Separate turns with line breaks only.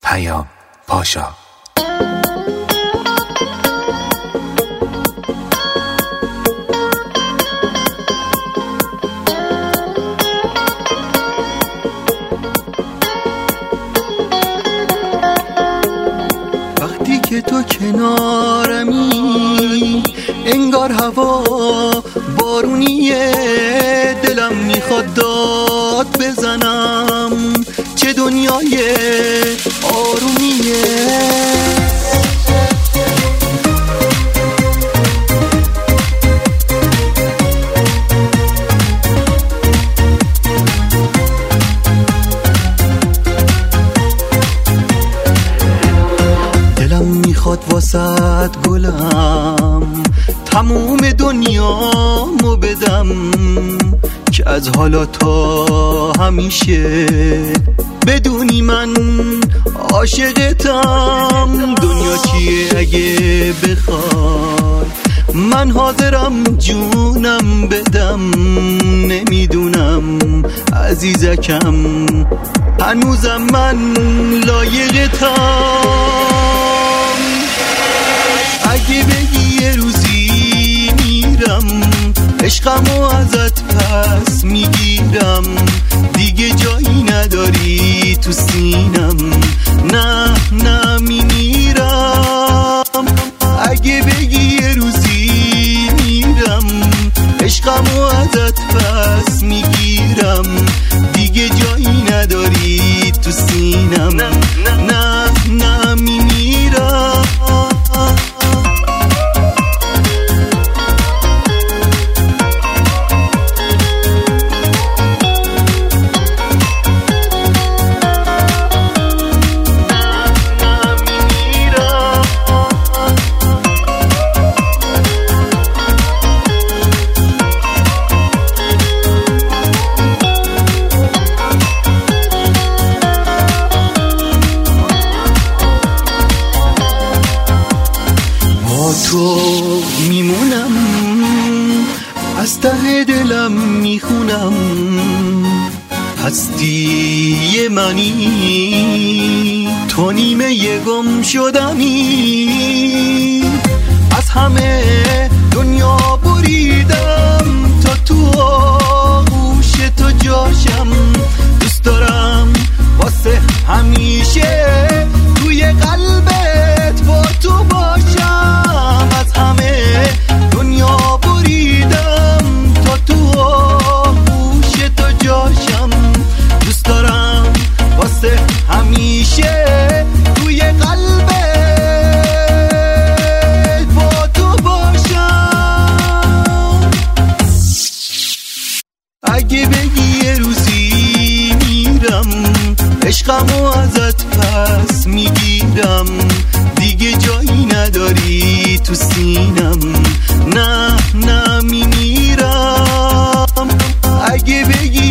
پیام پاشا.
وقتی که تو کنارمی انگار هوا بارونیه، دلم میخواد داد بزنم، چه دنیای آرومیه. دلم میخواد واسط گلم تموم دنیامو بدم، که از حالا تا همیشه بدونی من عاشقتم. دنیا چیه اگه بخوای من حاضرم جونم بدم، نمیدونم عزیزکم هنوزم من لایقتم. اگه بگی یه روزی میرم عشقمو ازت پس میگیرم، دیگه جایی نداری تو سینم، نه نه میمیرم. اگه بگی یه روزی میرم عشقمو ازت پس میگیرم، دیگه جایی نداری تو سینم، نه نه نه میمیرم. تو میمونم، از ته دلم میخونم، هستی منی، تو نیمه گم شدمی. از همه دنیا بریدم تا تو آغوش تو جاشم، دوست دارم واسه همیشه توی قلبت با تو باشم. از همه دنیا بریدم تا تو آغوش تو جاشم، دوست دارم واسه همیشه توی قلبت با تو باشم. اگه بگی یه روزی میرم عشقمو ازت پس میگیرم، دیگه جایی نداری تو سینم، نه نه میمیرم. اگه بگی